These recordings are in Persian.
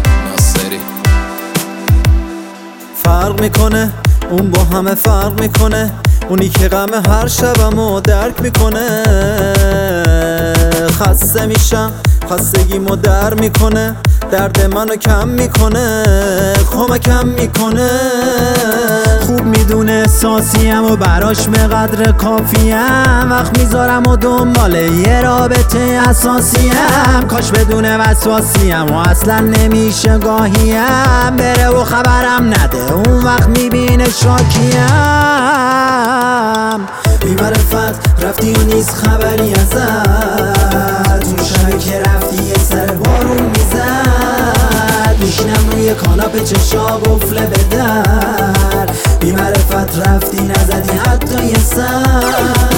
ناصری. فرق میکنه اون با همه فرق میکنه، اونی که غم هر شبمو درک میکنه. خسته میشم خستگیمو در میکنه، درد منو کم میکنه، کمکم میکنه. خوب میدونه احساسیم و براش به قدر کافیم، وقت میذارم و دنبال یه رابطه اساسیم. کاش بدون وسواسیم و اصلا نمیشه گاهیم، بره و خبرم نده اون وقت میبینه شاکیم. بی‌معرفت رفتی و نیست خبری ازت، اون شبی که رفتی یه سر بارون میزد. میشینم روی کاناپه چشا قفله به در، بی‌معرفت رفتی نزدی حتی یه سر.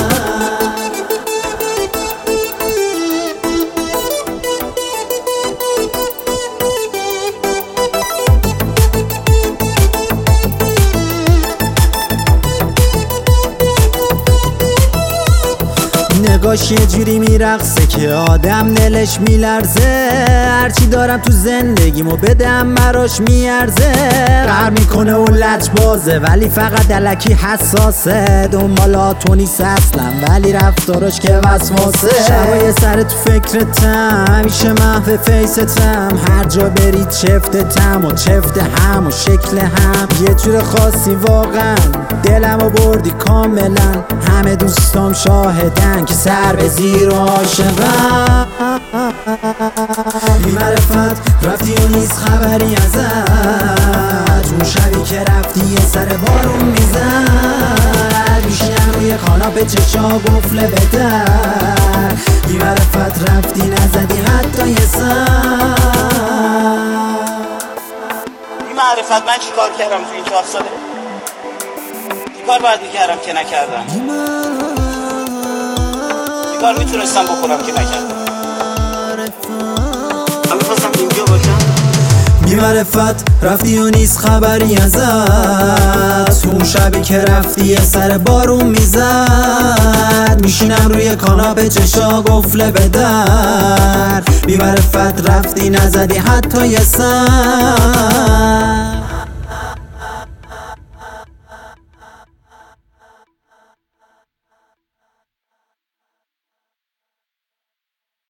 نگاش یه جوری میرقصه که آدم دلش میلرزه، هرچی دارم تو زندگیمو بدم براش میارزه. قهر میکنه و لج بازه ولی فقط الکی حساسه، دنبالاتو نیست اصلا ولی رفتاراش که وسواسه. شبای سر تو فکرتم همیشه محو فیستم، هر جا برید چفتتم و چفت هم و شکل هم یه جور خاصی. واقعا دلمو بردی کاملا، همه دوستام شاهدن که سر به زیر و عاشقم. بی‌معرفت رفتی و نیست خبری ازت، اون شبی که رفتی یه سر بارون میزد. میشینم روی کاناپه چشا قفله به در، بی‌معرفت رفتی نزدی حتی یه سر. بی‌معرفت من چی کار کردم تو این 4 ساله؟ چی کار باید میکردم که نکردم؟ چی کار میتونستم بکنم که نکردم؟ من میخواستم اینجا باشم. بی‌معرفت رفتی و نیست خبری ازت، اون شبی که رفتی یه سر بارون میزد. میشینم روی کاناپه چشا قفله به در، بی‌معرفت رفتی نزدی حتی یه سر.